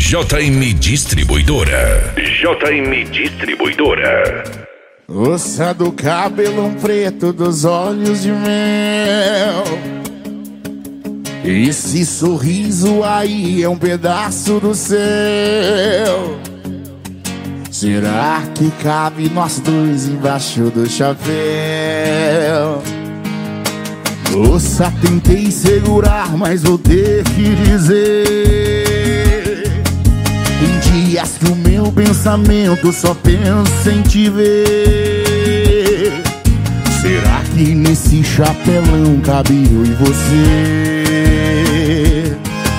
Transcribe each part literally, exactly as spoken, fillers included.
J M Distribuidora. J M Distribuidora. Moça do cabelão preto, dos olhos de mel. Esse sorriso aí é um pedaço do céu. Será que cabe nós dois embaixo do chapéu? Moça, tentei segurar, mas vou ter que dizer: em dias que o meu pensamento só pensa em te ver, será que nesse chapelão cabe eu e você?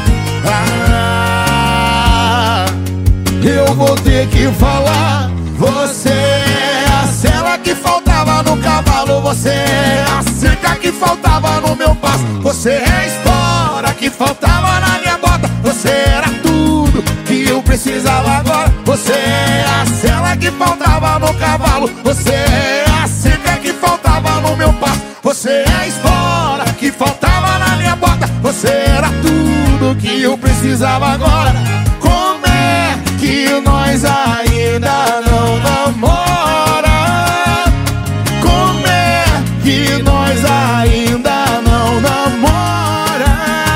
Ah, eu vou ter que falar. Você é a sela que faltava no cavalo. Você é a cerca que faltava no meu passo. Você é a espora que faltava na minha bota. Você era tudo que eu precisava agora. Você é a sela que faltava no cavalo. Você é a cerca que faltava no meu passo. Você é a espora que faltava na minha bota. Você era tudo que eu precisava agora. Como é que nós ainda não namora? Como é que nós ainda não namora?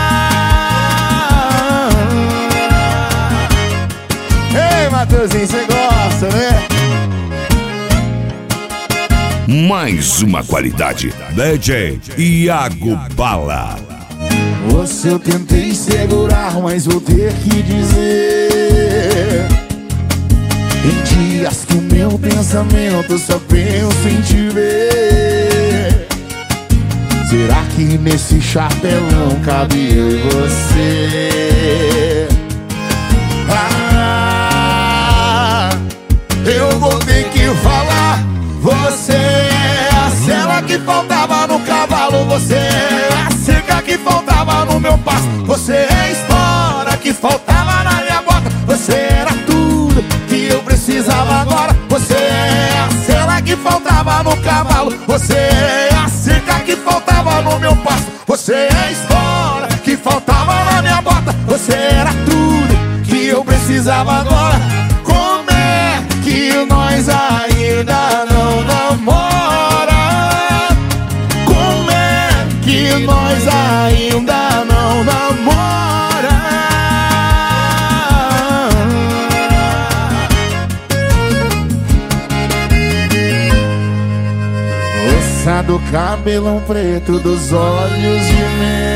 Ei, Matheusinho, você gosta, né? Mais uma qualidade. D J Iago Bala. Você eu tentei segurar, mas vou ter que dizer: em dias que o meu pensamento só pensa em te ver, será que nesse chapelão cabe eu e você? Ah, eu vou ter que falar. Você é a sela que faltava no cavalo. Você é a cerca que faltava no meu passo. Você é a espora que faltava na minha bota. Você era tudo que eu precisava agora. Você é a sela que faltava no cavalo. Você é a cerca que faltava no meu passo. Você é a espora que faltava na minha bota. Você era tudo que eu precisava agora. Como é que nós ainda não namora? Como é que nós ainda não namora? Moça do cabelão preto, dos olhos de mel.